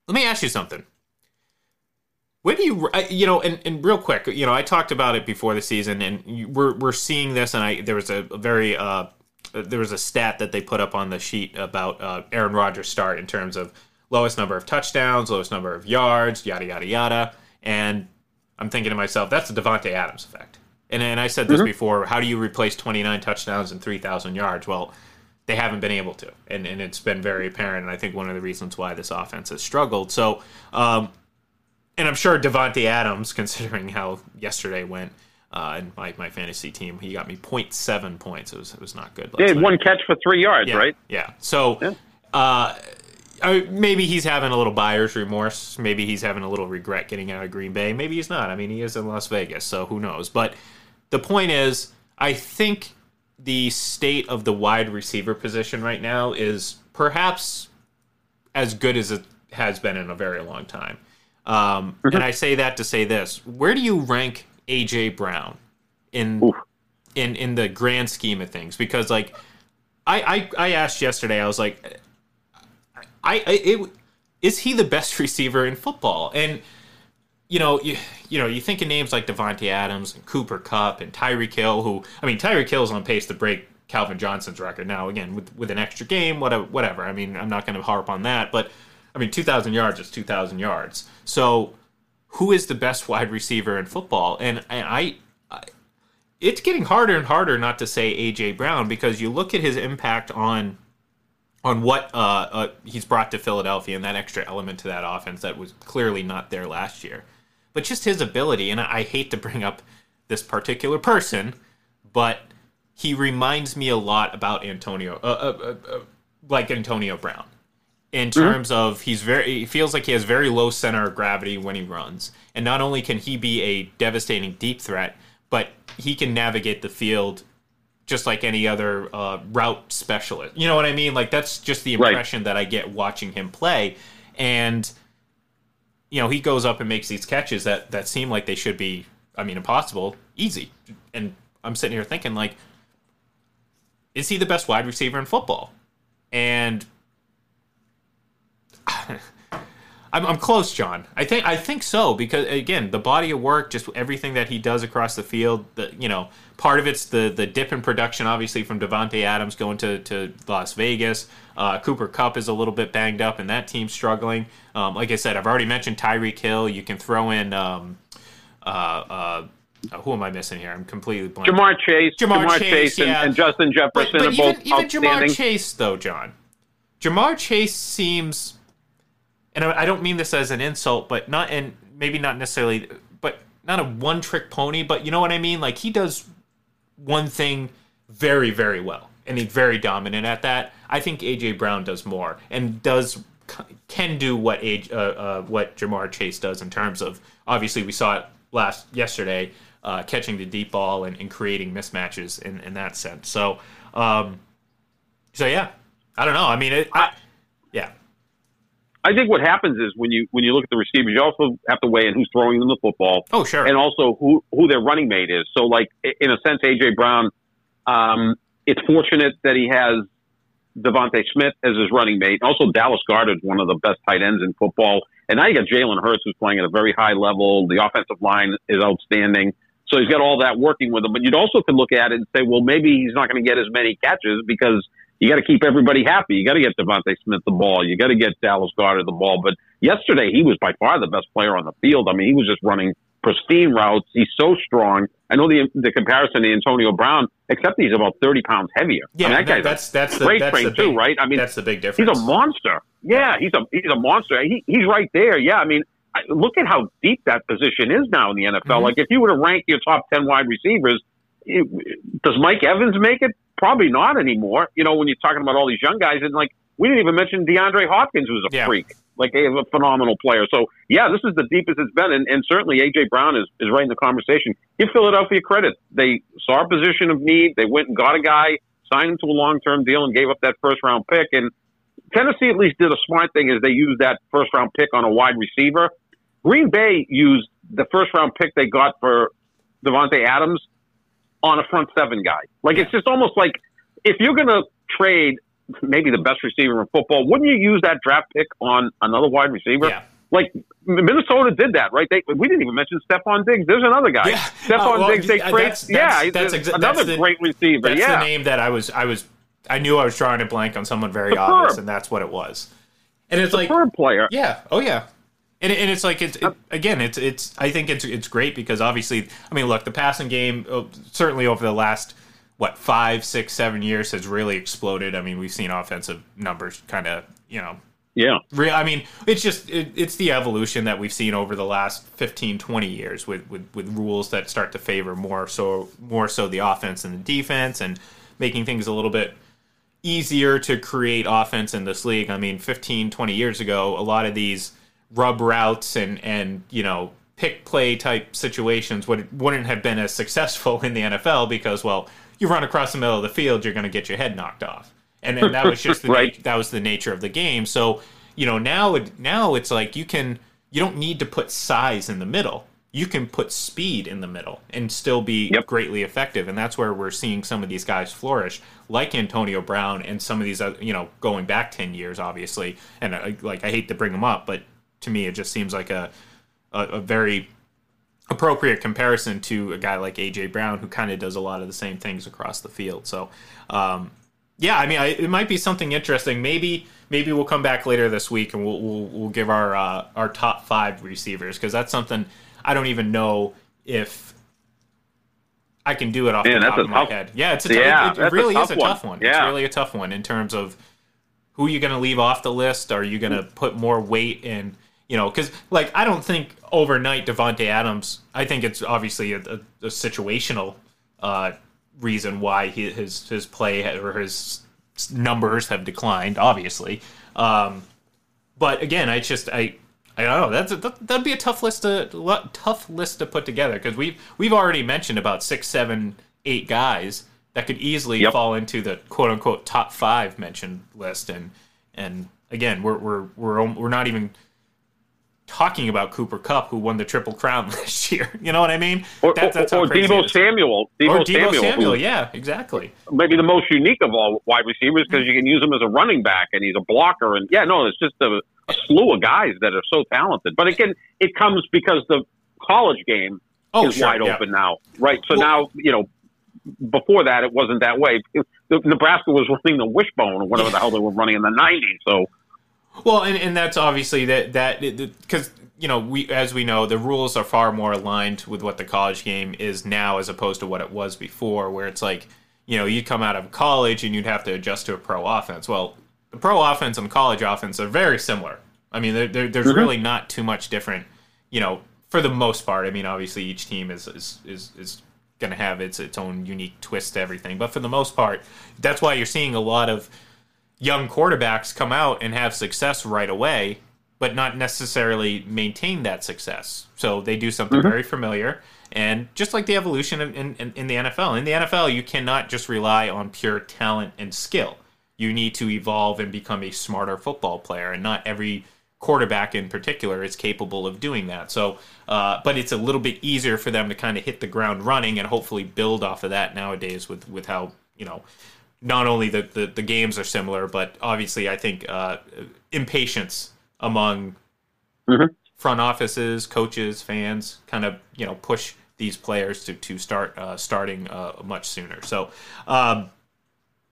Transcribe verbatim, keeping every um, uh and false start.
Let me ask you something. When do you, you know, and, and real quick, you know, I talked about it before the season, and you, we're we're seeing this, and I there was a, a very uh, there was a stat that they put up on the sheet about uh, Aaron Rodgers' start in terms of lowest number of touchdowns, lowest number of yards, yada yada yada, and I'm thinking to myself, that's the Davante Adams effect. And and I said this mm-hmm. before. How do you replace twenty-nine touchdowns and three thousand yards? Well, they haven't been able to, and and it's been very apparent. And I think one of the reasons why this offense has struggled. So. Um, And I'm sure Davante Adams, considering how yesterday went uh, in my, my fantasy team, he got me zero point seven points. It was it was not good. He had one catch for three yards, yeah, right? Yeah. So yeah. Uh, I, maybe he's having a little buyer's remorse. Maybe he's having a little regret getting out of Green Bay. Maybe he's not. I mean, he is in Las Vegas, so who knows? But the point is, I think the state of the wide receiver position right now is perhaps as good as it has been in a very long time. Um, mm-hmm. And I say that to say this: where do you rank A J Brown in Oof. in in the grand scheme of things? Because like I I, I asked yesterday, I was like, I, I it, is he the best receiver in football? And you know you you know you think of names like Davante Adams and Cooper Kupp and Tyreek Hill, who I mean Tyreek Hill is on pace to break Calvin Johnson's record now again with with an extra game, whatever. Whatever. I mean I'm not going to harp on that, but. I mean, two thousand yards is two thousand yards. So, who is the best wide receiver in football? And, and I, I, it's getting harder and harder not to say A J Brown because you look at his impact on, on what uh, uh, he's brought to Philadelphia and that extra element to that offense that was clearly not there last year. But just his ability, and I, I hate to bring up this particular person, but he reminds me a lot about Antonio, uh, uh, uh, uh, like Antonio Brown. In terms mm-hmm. of he's very, he feels like he has very low center of gravity when he runs, and not only can he be a devastating deep threat, but he can navigate the field just like any other uh, route specialist. You know what I mean? Like that's just the impression right. that I get watching him play, and you know he goes up and makes these catches that that seem like they should be, I mean, impossible, easy. And I'm sitting here thinking like, is he the best wide receiver in football? And I'm, I'm close, John. I think I think so because again, the body of work, just everything that he does across the field. The, you know, part of it's the the dip in production, obviously from Davante Adams going to, to Las Vegas. Uh, Cooper Kupp is a little bit banged up, and that team's struggling. Um, like I said, I've already mentioned Tyreek Hill. You can throw in. Um, uh, uh, who am I missing here? I'm completely blank. Jamar Chase, Jamar, Jamar Chase, Chase, yeah. and, and Justin Jefferson but, but are even, both even outstanding. Jamar Chase, though, John. Jamar Chase seems. And I don't mean this as an insult, but not, and maybe not necessarily, but not a one-trick pony, but you know what I mean? Like, he does one thing very, very well, and he's very dominant at that. I think A J Brown does more, and does can do what A J, uh, uh, what Jamar Chase does in terms of, obviously, we saw it last yesterday, uh, catching the deep ball and, and creating mismatches in, in that sense. So, um, so yeah, I don't know. I mean, it, I, yeah. I think what happens is when you when you look at the receivers, you also have to weigh in who's throwing them the football. Oh, sure. And also who, who their running mate is. So, like, in a sense, A J Brown, um, it's fortunate that he has Devontae Smith as his running mate. Also, Dallas Goedert is one of the best tight ends in football. And now you got Jalen Hurts, who's playing at a very high level. The offensive line is outstanding. So he's got all that working with him. But you'd also could look at it and say, well, maybe he's not going to get as many catches because you got to keep everybody happy. You got to get Devontae Smith the ball. You got to get Dallas Goedert the ball. But yesterday, he was by far the best player on the field. I mean, he was just running pristine routes. He's so strong. I know the the comparison to Antonio Brown, except he's about thirty pounds heavier. Yeah, I mean, that that, guy's that's that's the great that's frame the big, too, right? I mean, that's the big difference. He's a monster. Yeah, he's a he's a monster. He, he's right there. Yeah, I mean, I, look at how deep that position is now in the N F L. Mm-hmm. Like, if you were to rank your top ten wide receivers, it, does Mike Evans make it? Probably not anymore. You know, when you're talking about all these young guys, and like we didn't even mention DeAndre Hopkins, who's a yeah. freak. Like, a, a phenomenal player. So, yeah, this is the deepest it's been. And, and certainly A J Brown is, is right in the conversation. Give Philadelphia credit. They saw a position of need. They went and got a guy, signed him to a long-term deal, and gave up that first-round pick. And Tennessee at least did a smart thing is they used that first-round pick on a wide receiver. Green Bay used the first-round pick they got for Davante Adams on a front seven guy. Like, it's just almost like if you're going to trade maybe the best receiver in football. Wouldn't you use that draft pick on another wide receiver? Yeah. Like Minnesota did that, right? They, we didn't even mention Stephon Diggs. There's another guy, yeah. Stephon uh, well, Diggs. They that's, trade, that's, yeah, that's exa- another that's the, great receiver. That's yeah, the name that I was, I was, I knew I was drawing a blank on someone very obvious, and that's what it was. And it's Superb like, player. Yeah, oh yeah, and and it's like it's it, again, it's it's. I think it's it's great because obviously, I mean, look, the passing game certainly over the last what five, six, seven years has really exploded. I mean, we've seen offensive numbers kind of, you know. Yeah. Real, I mean, it's just it, it's the evolution that we've seen over the last fifteen, twenty years with, with, with rules that start to favor more so more so the offense and the defense and making things a little bit easier to create offense in this league. I mean, fifteen, twenty years ago, a lot of these rub routes and, and you know, pick play type situations would, wouldn't have been as successful in the N F L because, well, you run across the middle of the field, you're going to get your head knocked off. And then that was just the right. na- that was the nature of the game. So, you know, now it, now it's like you can you don't need to put size in the middle. You can put speed in the middle and still be yep. greatly effective. And that's where we're seeing some of these guys flourish, like Antonio Brown and some of these, uh, you know, going back ten years, obviously. And uh, like I hate to bring them up, but to me, it just seems like a a, a very appropriate comparison to a guy like A J Brown, who kind of does a lot of the same things across the field. So. Um, Yeah, I mean, I, it might be something interesting. Maybe, maybe we'll come back later this week and we'll we'll, we'll give our uh, our top five receivers because that's something I don't even know if I can do it off Man, the top that's of a my tough, head. Yeah, it's a yeah, t- it, it really a is a one. tough one. Yeah. It's really a tough one in terms of who you're going to leave off the list. Are you going to put more weight in? You know, because like I don't think overnight Devontae Adams. I think it's obviously a, a, a situational. Uh, reason why he, his his play or his numbers have declined, obviously. Um, but again, I just I I don't know. That's a, that, that'd be a tough list to tough list to put together because we've we've already mentioned about six, seven, eight guys that could easily yep. fall into the quote unquote top five mentioned list, and and again, we're we're we're we're not even talking about Cooper Kupp, who won the Triple Crown last year. You know what I mean? Or, that, that's or, or Deebo Samuel. Deebo or Deebo Samuel, Samuel, yeah, exactly. Maybe the most unique of all wide receivers because you can use him as a running back and he's a blocker. And yeah, no, it's just a, a slew of guys that are so talented. But again, it comes because the college game oh, is sure, wide yeah. open now, right? So well, now, you know, before that, it wasn't that way. It, the, Nebraska was running the wishbone or whatever the hell they were running in the nineties. So, well, and, and that's obviously that that because you know we as we know the rules are far more aligned with what the college game is now as opposed to what it was before, where it's like you know you'd come out of college and you'd have to adjust to a pro offense. Well, the pro offense and college offense are very similar. I mean, they're, they're, there's mm-hmm. really not too much different. You know, for the most part. I mean, obviously each team is is is, is going to have its its own unique twist to everything, but for the most part, that's why you're seeing a lot of young quarterbacks come out and have success right away, but not necessarily maintain that success. So they do something mm-hmm. very familiar. And just like the evolution in, in, in the N F L, in the N F L, you cannot just rely on pure talent and skill. You need to evolve and become a smarter football player, and not every quarterback in particular is capable of doing that. So, uh, but it's a little bit easier for them to kind of hit the ground running and hopefully build off of that nowadays with, with how, you know, not only the, the, the games are similar, but obviously I think uh, impatience among mm-hmm. front offices, coaches, fans kind of, you know, push these players to, to start uh, starting uh, much sooner. So, um,